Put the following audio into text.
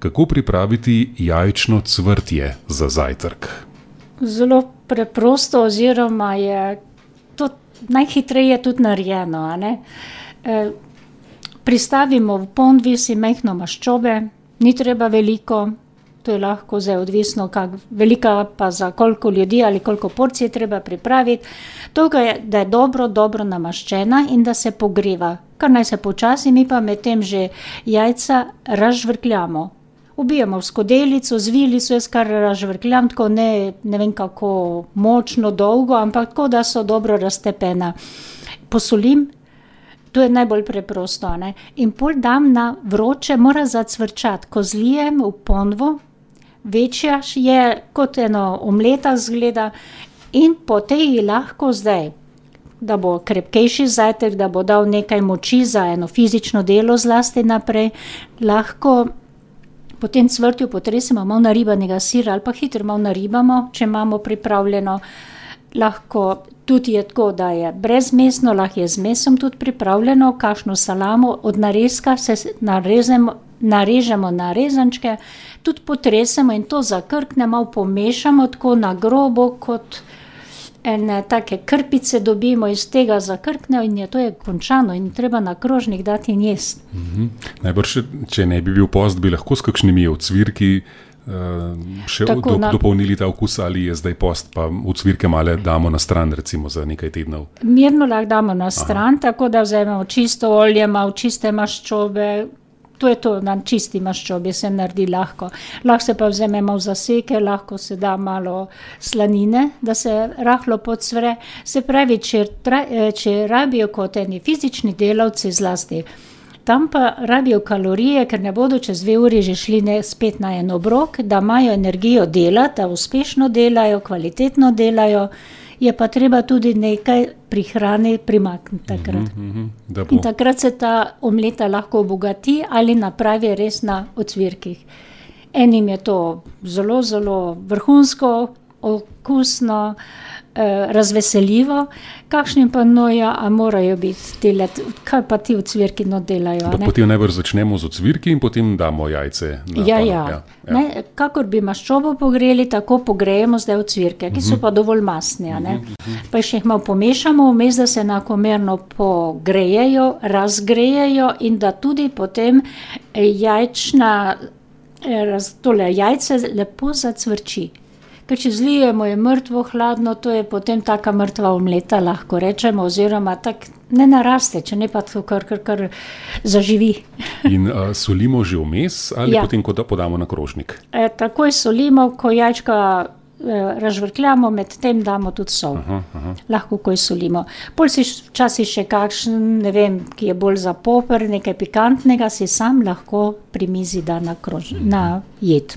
kako pripraviti jajčno cvrtje za zajtrk? Zelo preprosto oziroma je to najhitreje tudi narejeno. A ne? Pristavimo v ponvi si majhno maščobe, ni treba veliko, to je lahko zdaj odvisno, velika pa za koliko ljudi ali koliko porcij treba pripraviti. To je, da je dobro namaščena in da se pogreva. Kar naj se počasi, mi pa medtem že jajca razžvrkljamo. Ubijamo v skodelico, z vilico, jaz kar razžvrkljam, tako ne vem kako močno, dolgo, ampak tako, da so dobro raztepena. Posolim, to je najbolj preprosto, ne? In pol dam na vroče, mora zacvrčati, ko zlijem v ponvo, večja je kot eno omleta zgleda in po tej lahko zdaj, da bo krepkejši zajtrk, da bo dal nekaj moči za eno fizično delo zlasti naprej, lahko po tem cvrtju potresemo malo naribanega sira ali pa hitro malo naribamo, če imamo pripravljeno. Lahko tudi je tako, da je brezmesno, lahko je z mesom tudi pripravljeno, kakšno salamo od narezka se narežemo na rezančke, tudi potresemo in to zakrknemo, malo pomešamo tako na grobo, kot ene take krpice dobimo iz tega zakrknejo in to je končano in treba na krožnik dati in jesti. Najbrž, če ne bi bil post, bi lahko s kakšnimi ocvirki še dopolnili ta okus, ali je zdaj post, pa ocvirke male damo na stran, recimo za nekaj tednov? Mirno lahko damo na stran, tako da vzamemo čisto olje, malo čiste maščobe, to je to, na čisti maščobi se naredi lahko. Lahko se pa vzame malo zaseke, lahko se da malo slanine, da se rahlo podsvre. Se pravi, če rabijo kot eni fizični delavci zlasti, tam pa rabijo kalorije, ker ne bodo čez 2 uri že šli spet na en obrok, da imajo energijo delati, da uspešno delajo, kvalitetno delajo, je pa treba tudi nekaj pri hrani primakniti takrat. In takrat se ta omleta lahko obogati ali napravi res na ocvirkih. Enim je to zelo, zelo vrhunsko, okusno, razveseljivo, kakšnim pa a morajo biti delati, kaj pa ti ocvirki delajo. Potem najbrž začnemo z ocvirki in potem damo jajce na Ja. Ne, kakor bi maščobo pogreli, tako pogrejemo zdaj ocvirke, ki so pa dovolj masni. Pa še jih malo pomešamo, vmes, da se enakomerno pogrejejo, razgrejejo in da tudi potem jajce lepo zacvrči. Ker če zlijemo, je mrtvo, hladno, to je potem taka mrtva omleta, lahko rečemo, oziroma tak ne naraste, če ne pa to kar zaživi. In solimo že vmes ali potem, ko podamo na krožnik? Takoj solimo, ko jajčka razžvrkljamo, med tem damo tudi sol. Lahko ko solimo. Pol si včasih še kakšen, ne vem, ki je bolj za poper, nekaj pikantnega, si sam lahko pri mizi da na jed.